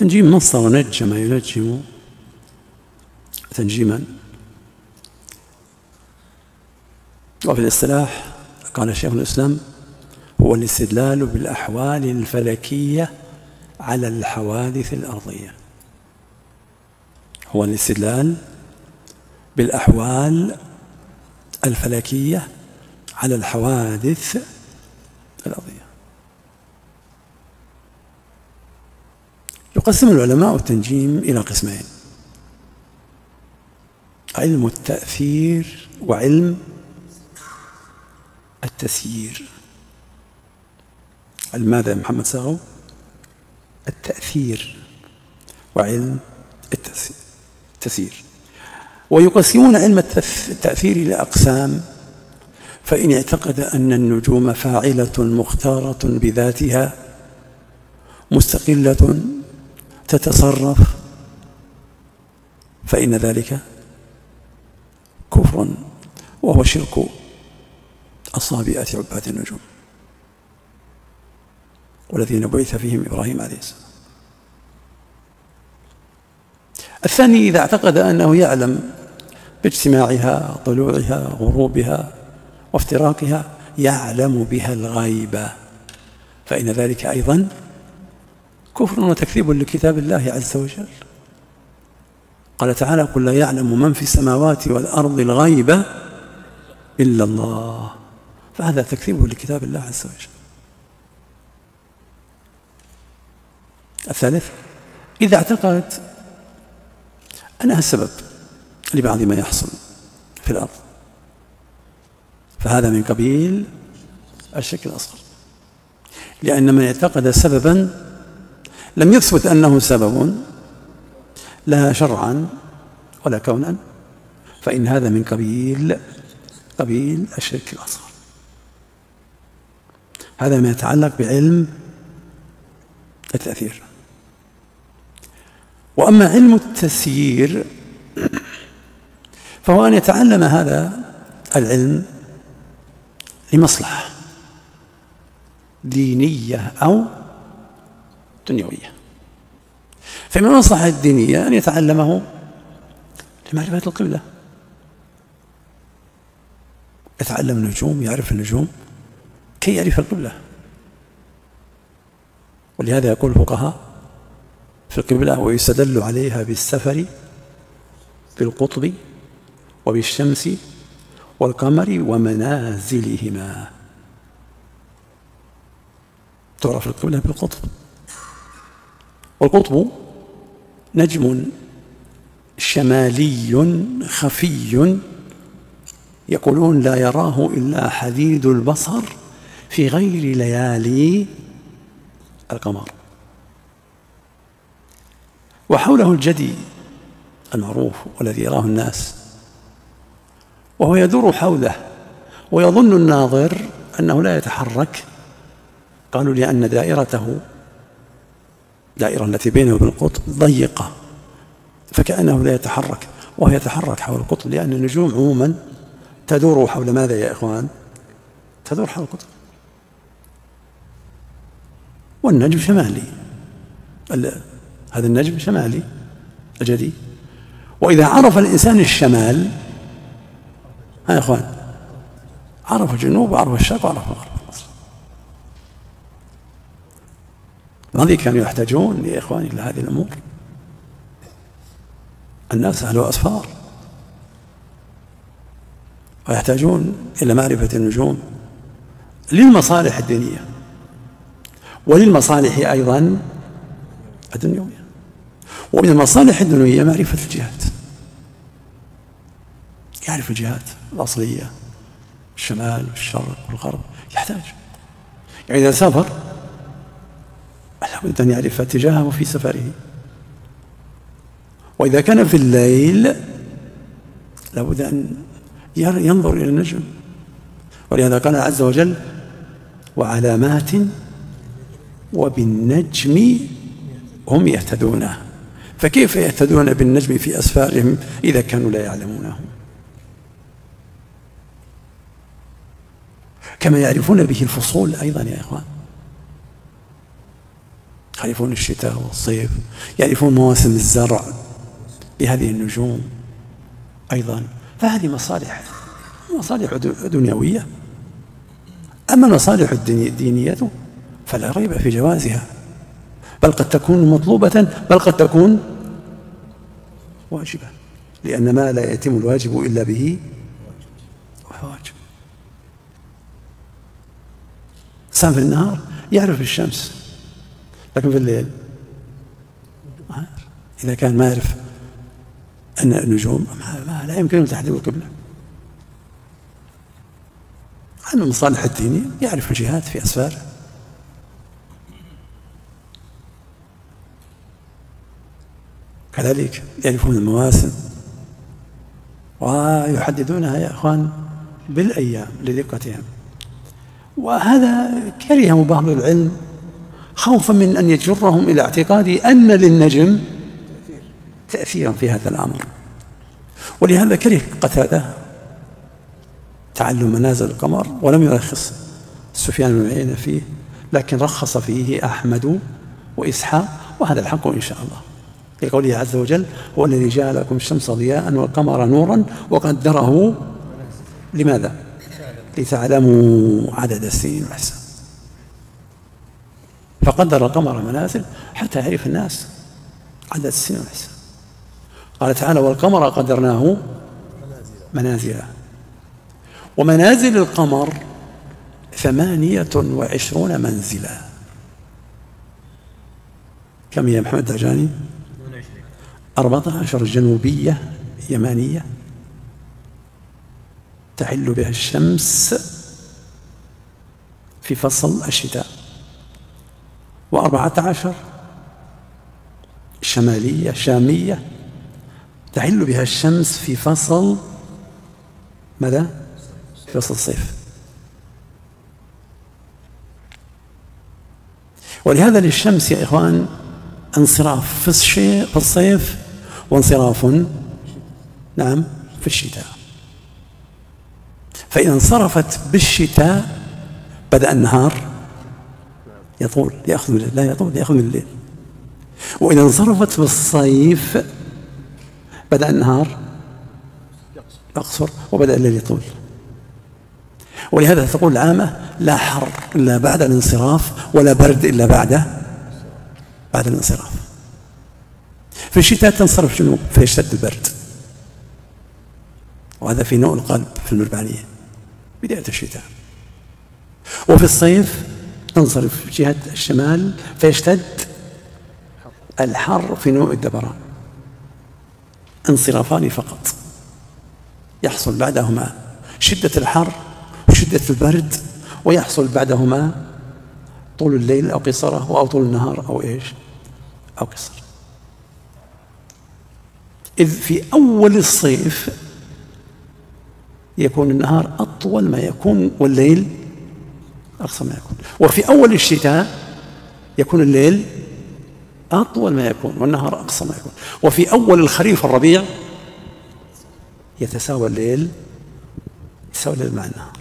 تنجيم مصدر نجم ينجم تنجيما. وفي الاصطلاح قال شيخ الإسلام هو الاستدلال بالأحوال الفلكية على الحوادث الأرضية. هو الاستدلال بالأحوال الفلكية على الحوادث الأرضية. يقسم العلماء التنجيم إلى قسمين: علم التأثير وعلم التسيير. علم ماذا يا محمد ساغو؟ التأثير وعلم التسيير. ويقسمون علم التأثير إلى أقسام: فإن اعتقد أن النجوم فاعلة مختارة بذاتها مستقلة تتصرف فإن ذلك كفر، وهو شرك الصابئة عباد النجوم والذين بعث فيهم إبراهيم عليه السلام. الثاني إذا اعتقد أنه يعلم باجتماعها طلوعها غروبها وافتراقها، يعلم بها الغيب، فإن ذلك أيضا كفر وتكذيب لكتاب الله عز وجل. قال تعالى: قل لا يعلم من في السماوات والأرض الغيب إلا الله، فهذا تكذيب لكتاب الله عز وجل. الثالث إذا اعتقد أنها السبب لبعض ما يحصل في الأرض، فهذا من قبيل الشرك الأصغر، لأن من اعتقد سببا لم يثبت أنه سبب لا شرعا ولا كونا، فإن هذا من قبيل الشرك الأصغر. هذا ما يتعلق بعلم التأثير. وأما علم التسيير فهو أن يتعلم هذا العلم لمصلحة دينية أو دنيوية. فمن المصلحة الدينية أن يتعلمه لمعرفة القبلة، يتعلم النجوم، يعرف النجوم كي يعرف القبلة. ولهذا يقول الفقهاء في القبلة: ويستدل عليها بالسفر بالقطب وبالشمس والقمر ومنازلهما. تعرف القبلة بالقطب، والقطب نجم شمالي خفي يقولون لا يراه إلا حديد البصر في غير ليالي القمر. وحوله الجدي المعروف والذي يراه الناس، وهو يدور حوله ويظن الناظر أنه لا يتحرك. قالوا لأن دائرته، دائرة التي بينه وبين القطب ضيقة، فكأنه لا يتحرك، وهو يتحرك حول القطب، لأن النجوم عموما تدور حول ماذا يا إخوان؟ تدور حول القطب. والنجم شمالي، هذا النجم شمالي الجدي. وإذا عرف الإنسان الشمال، ها يا إخوان، عرف الجنوب وعرف الشرق وعرف الغرب. ماذا كانوا يحتاجون يا إخواني إلى هذه الأمور؟ الناس أهل أسفار، ويحتاجون إلى معرفة النجوم للمصالح الدينية وللمصالح أيضا الدنيوية. ومن المصالح الدنيوية معرفة الجهات، يعرف الجهات الأصلية، الشمال والشرق والغرب، يحتاج. يعني إذا سافر لابد أن يعرف اتجاهه في سفره. وإذا كان في الليل لابد أن ينظر إلى النجم. ولهذا قال عز وجل: وعلامات وبالنجم هم يهتدون. فكيف يهتدون بالنجم في أسفارهم إذا كانوا لا يعلمونه؟ كما يعرفون به الفصول أيضا يا إخوان. يعرفون الشتاء والصيف، يعرفون مواسم الزرع بهذه النجوم أيضا. فهذه مصالح دنيوية. أما المصالح الدينية فلا ريب في جوازها، بل قد تكون مطلوبة، بل قد تكون واجبة، لأن ما لا يتم الواجب إلا به وهو واجب. إنسان في النهار يعرف الشمس، لكن في الليل إذا كان ما يعرف أن النجوم لا يمكن تحديد القبلة. عن المصالح الدينية يعرف الجهات في أسفاره. كذلك يعرفون المواسم ويحددونها يا أخوان بالأيام لدقتهم. وهذا كرهه بعض العلم خوفا من أن يجرهم إلى اعتقاد أن للنجم تأثيرا في هذا الأمر. ولهذا كره قتادة تعلم منازل القمر، ولم يرخص سفيان بن عيينة فيه، لكن رخص فيه أحمد وإسحاق، وهذا الحق إن شاء الله، لقوله عز وجل: هو الذي جعل لكم الشمس ضياء والقمر نورا وقدره لماذا؟ لتعلموا عدد السنين والحساب. فقدر القمر منازل حتى يعرف الناس عدد السنين والحساب. قال تعالى: والقمر قدرناه منازل. ومنازل القمر 28 منزلا. كم هي محمد دعجاني؟ 14 جنوبية يمانية تحل بها الشمس في فصل الشتاء، و14 شمالية شامية تحل بها الشمس في فصل ماذا؟ في فصل الصيف. ولهذا للشمس يا إخوان انصراف في الصيف، وانصراف نعم في الشتاء. فإذا انصرفت بالشتاء بدأ النهار يطول، لا يطول، يأخذ من الليل. وإذا انصرفت بالصيف بدأ النهار يقصر وبدأ الليل يطول. ولهذا تقول العامة: لا حر إلا بعد الانصراف، ولا برد إلا بعد الانصراف. في الشتاء تنصرف جنوب فيشتد البرد، وهذا في نوء القلب في المربعانية بداية الشتاء. وفي الصيف تنصرف جهة الشمال فيشتد الحر في نوء الدبران. انصرافان فقط يحصل بعدهما شدة الحر وشدة البرد، ويحصل بعدهما طول الليل أو قصره، أو طول النهار أو قصر. إذ في أول الصيف يكون النهار أطول ما يكون والليل أقصر ما يكون، وفي أول الشتاء يكون الليل أطول ما يكون والنهار أقصر ما يكون، وفي أول الخريف والربيع يتساوى الليل مع النهار.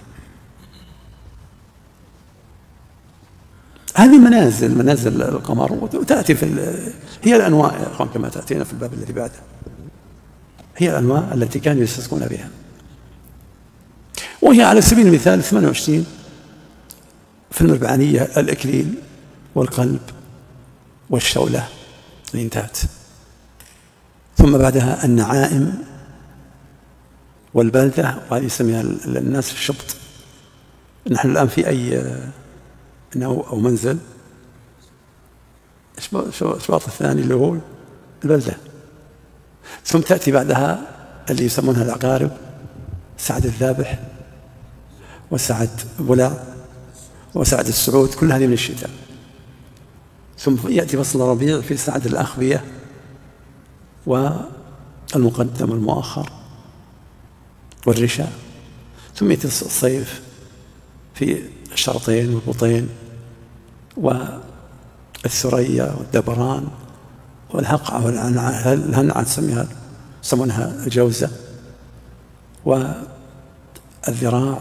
هذه منازل القمر، وتأتي هي الأنواع كما تأتينا في الباب الذي بعده، هي الأنواع التي كانوا يستسقون بها. وهي على سبيل المثال 28 في المربعانية: الإكليل والقلب والشولة الإنتات، ثم بعدها النعائم والبلدة، وهذه يسميها الناس الشبط. نحن الآن في أي نوع أو منزل الشباط الثاني اللي هو البلدة. ثم تأتي بعدها اللي يسمونها العقارب: سعد الذابح وسعد بلع وسعد السعود، كل هذه من الشتاء. ثم يأتي فصل الربيع في سعد الأخبية والمقدم والمؤخر والرشا. ثم يأتي الصيف في الشرطين والبطين والثريا والدبران والهقعة والهنعة يسمونها الجوزة، والذراع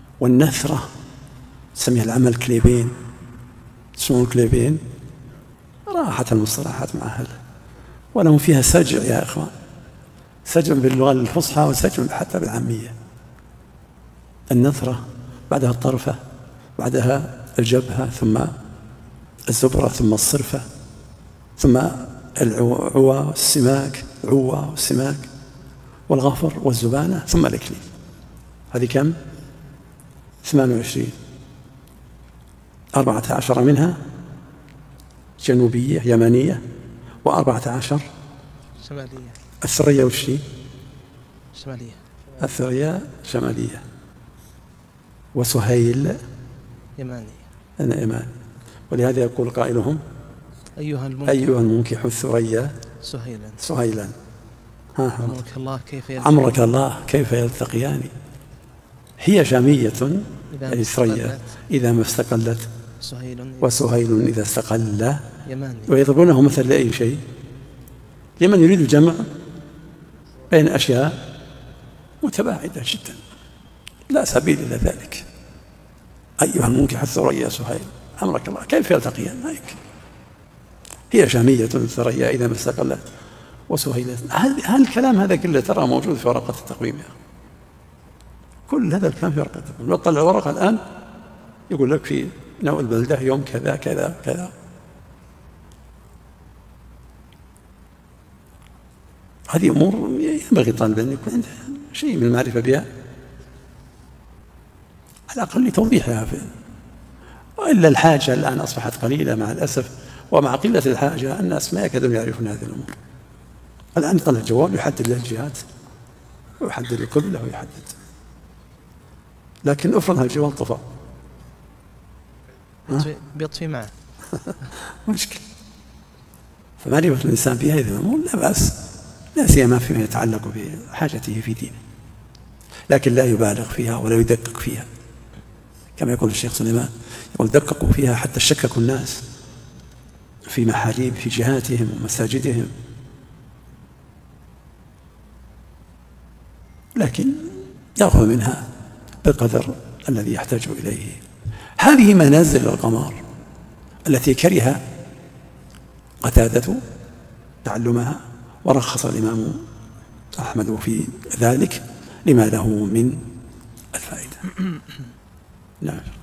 والنثرة تسميها العمل كليبين، اسمه كليبين، راحت المصطلحات مع أهلها، ولهم فيها سجع يا إخوان، سجع باللغة الفصحى وسجع حتى بالعامية. النثرة، بعدها الطرفة، بعدها الجبهة، ثم الزبرة، ثم الصرفة، ثم العوى والسماك، عوى والسماك والغفر والزبانة، ثم الإكليل. هذه كم؟ 28. 14 منها جنوبية يمانية، و14 شمالية. الثريا والشي شمالية. الثريا شمالية، وسهيل يمانية. أنا يماني. ولهذا يقول قائلهم أيها المنكح الثريا سهيلا عمرك الله كيف يلتقيان. هي شامية أي ثريا إذا ما استقلت، وسهيل إذا استقل، ويضربونه مثل لأي شيء لمن يريد الجمع بين أشياء متباعدة جدا لا سبيل إلى ذلك. أيها المنكح الثريا سهيل عمرك الله كيف يلتقيان. هي شامية ثريا إذا ما استقلت، وسهيلة. هل الكلام هذا كله ترى موجود في ورقة التقويم يعني. كل هذا الكلام في ورقة التقويم. لو تطلع الورقة الآن يقول لك في نوع البلدة يوم كذا كذا كذا. هذه أمور ينبغي طالب أن يكون عنده شيء من المعرفة بها على الأقل لتوضيحها. وإلا الحاجة الآن أصبحت قليلة مع الأسف، ومع قلة الحاجة الناس ما يكادون يعرفون هذه الأمور. الآن يطلع الجوال يحدد له الجهات ويحدد القبلة ويحدد، لكن افرض هالجوال طفى بيطفي معه مشكلة. فمعرفة الإنسان بهذه الأمور لا بأس، لا سيما فيما يتعلق بحاجته في دينه، لكن لا يبالغ فيها ولا يدقق فيها. كما يقول الشيخ سليمان، يقول دققوا فيها حتى شككوا الناس في محاريب في جهاتهم ومساجدهم، لكن يأخذ منها بالقدر الذي يحتاج إليه. هذه منازل القمار التي كره قتادة تعلمها، ورخص الإمام أحمد في ذلك لما له من الفائدة. نعم.